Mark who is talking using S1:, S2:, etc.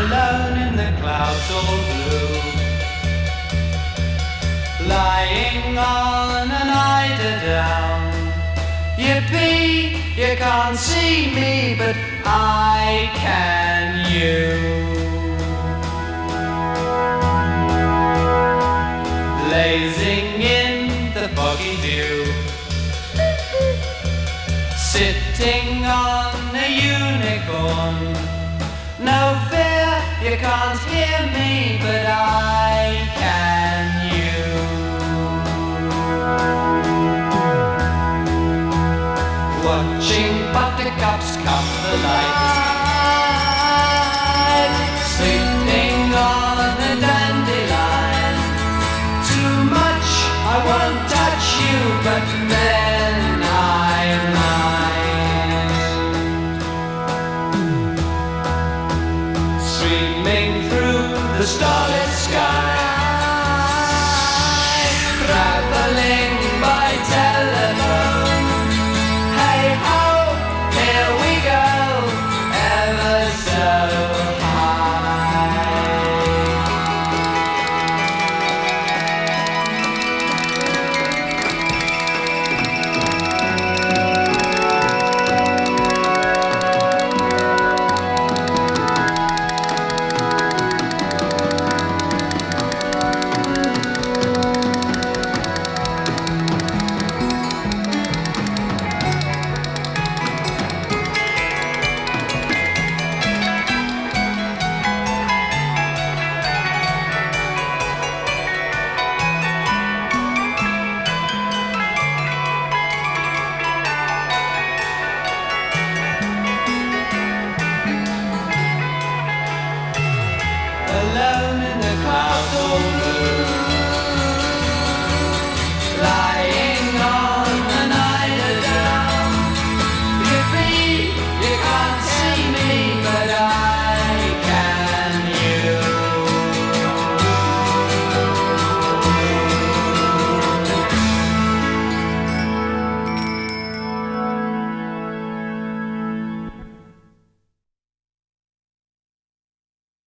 S1: alone in the clouds all blue, lying on an eider down. Yippee, you can't see me, but I can you. Blazing in the foggy view, sitting on a unicorn. No fear, you can't hear me, but I